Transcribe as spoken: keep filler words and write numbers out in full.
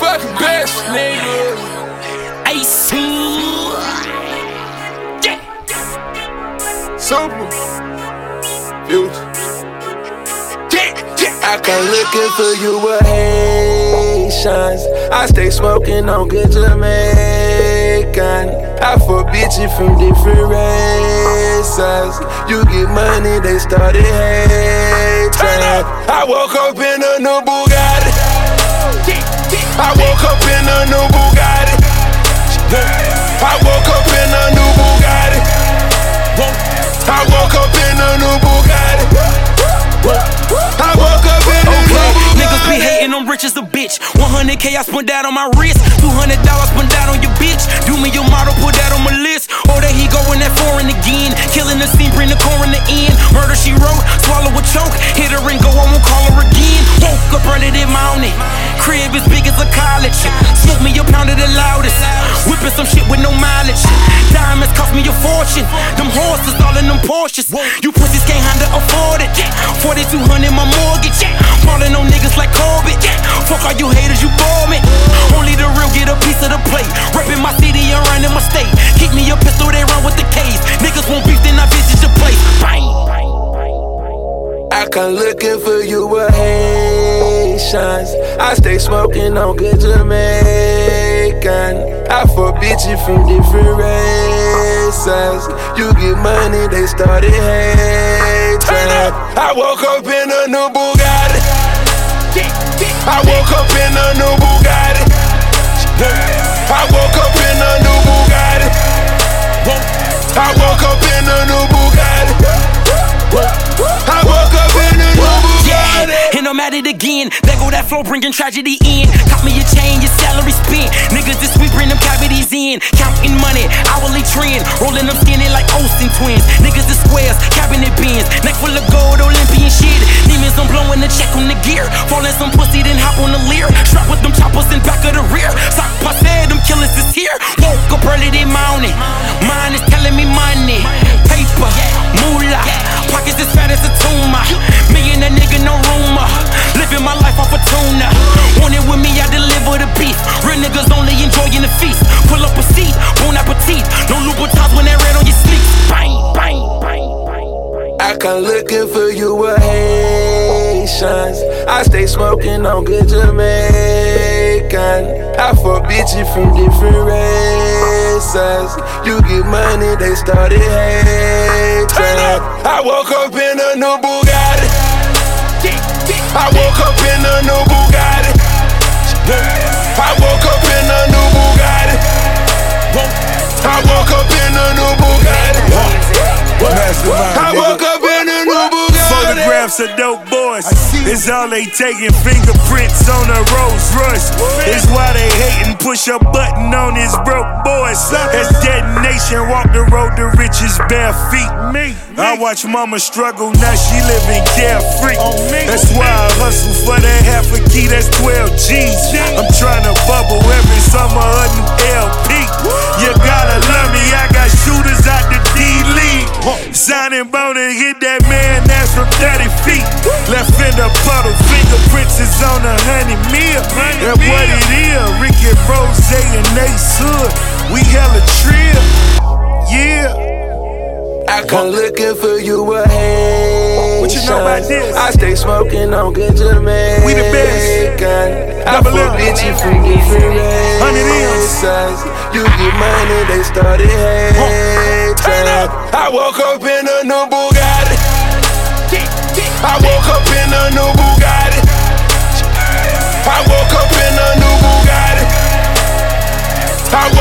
fucking best, nigga. Ace. Yeah. Super. Future. I come looking for you with Haitians. I stay smoking on good Jamaican. I fuck bitches from different races. You get money, they started hating. I woke up in a new Bugatti. I woke up in a new Bugatti. I woke up in a new Bugatti. I woke up in a new Bugatti. I woke up in a new Bugatti. Niggas be hating, I'm rich as a bitch. one hundred K I spent that on my wrist. two hundred dollars spent that on your bitch. Do me your model, put that on my list. Oh, there he going that foreign again. Killing the scene, bring the core in the end. Murder she wrote, swallow a choke. Hit her and go, I won't call her again. Woke up early this morning. Crib as big as a college. Smoke me a pound of the loudest. Whipping some shit with no mileage. Diamonds cost me a fortune. Them horses all in them Porsches. You pussies can't handle afford it. forty-two hundred my mortgage. Falling on niggas like Corbett. Fuck all you haters, you bore me. Only the real get a piece of the plate. Reppin' my city and running my state. Keep me a pistol, they run with the case. Niggas won't beef, then I visit your place. Bang. I come looking for you with Haitians. I stay smoking on good Jamaican. I fuck bitches from different races. You get money, they started hating. I woke up in a new Bugatti. I woke up in a new Bugatti. I woke up in a new Bugatti. I woke up in a new Bugatti. I woke up in a new Bugatti. And I'm at it again. There go that flow, bringing tragedy in. Cop me your chain, your salary spent. Niggas this week bring them cavities in. Counting money, hourly trend. Rolling them skinny like Olsen twins. Niggas the squares, cabinet bins. Neck full of gold, Olympian shit. Demons, I'm blowing the check on the gear. Falling some pussy, then hop on the leer. Strap with them choppers in back of the rear. Sock passe, them killers is here. Woke up early this morning. Mine is telling me money. Paper, moolah. Pockets as fat as a tumor. Me and that nigga, no rumor. Living my life off a tuna. Want it with me, I deliver the beef. Real niggas only enjoying the feast. Pull up a seat, bon appetit. No Louboutins when that red on your sleeves. Bang, bang, bang, bang. I come looking for you with Haitians. I stay smoking on good Jamaican. I fuck bitches from different races. You get money, they started hating. I woke up in a new Bugatti. I woke up in a new Bugatti. I woke up in a new Bugatti. I woke up in a new Bugatti. I woke up in a new Bugatti. Photographs of dope boys. It's all they taking. Fingerprints on a Rolls Royce. It's why they hating. Push a button on his broke boys. As detonation, walk the road to riches bare feet. Me, I watch mama struggle, now she living carefree. That's why I hustle for that half a key, that's twelve G's. I'm trying to bubble every summer a new L P. You gotta love me, I got shooters out the D-League. Signing bone and hit that man, that's from thirty feet. Left in the puddle, fingerprints is on a honey meal. That's what it is, Ricky Rose and Ace Hood. We hella trill, yeah. I come looking for you with Haitians. What you know about this? I stay smoking on good Jamaican. We the best. I fuck bitches from different races. You get money, they started hating. I woke up in a new Bugatti. I woke up in a new Bugatti. I woke up in a new Bugatti. I